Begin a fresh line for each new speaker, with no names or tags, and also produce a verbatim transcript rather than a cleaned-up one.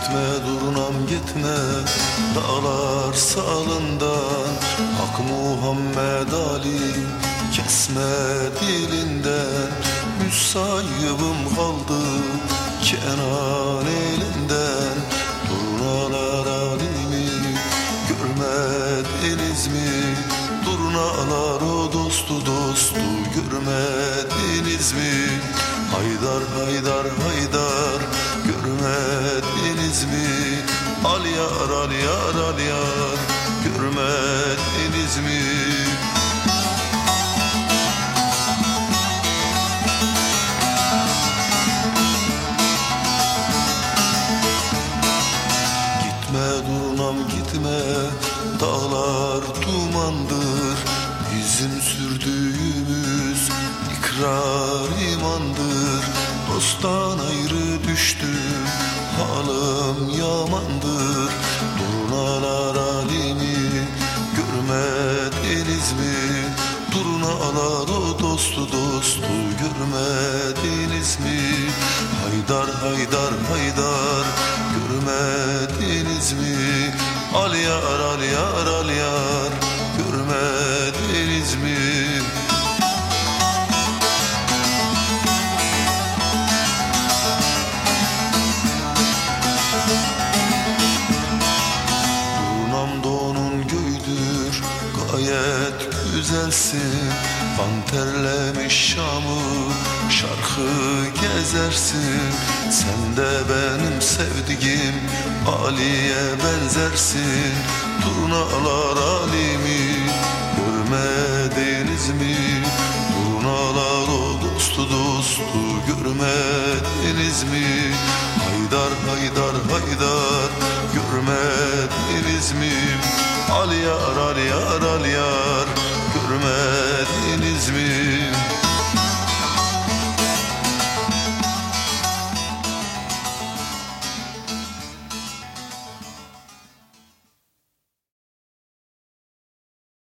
Gitme durnam gitme dağlar salından, Hak Muhammed Ali kesme dilinden. Müsayibim kaldı Kenan elinden, Durnalar alimi görmediniz mi? Durnalar o dostu dostu görmediniz mi? Haydar haydar haydar görmediniz mi? Al yar al yar al yar görmediniz mi? Gitme durnam gitme dağlar dumandır, bizim sürdüğümüz ikrar imandır. Dosttan ayrı düştüm halim yamandır, Durnalar alimi görmediniz mi? Durnalar o dostu dostu görmediniz mi? Haydar haydar haydar görmediniz mi? Al yar al yar al yar görmediniz mi? Durnam donun göydür gayet güzelsin, kan terlemiş Şam'ı şarkı gezersin. Sen de benim sevdiğim Ali'ye benzersin. Durnalar alimi görmediniz mi? Durnalar o dostu dostu görmediniz mi? Haydar haydar haydar görmediniz mi? Al yar al yar al yar görmediniz mi?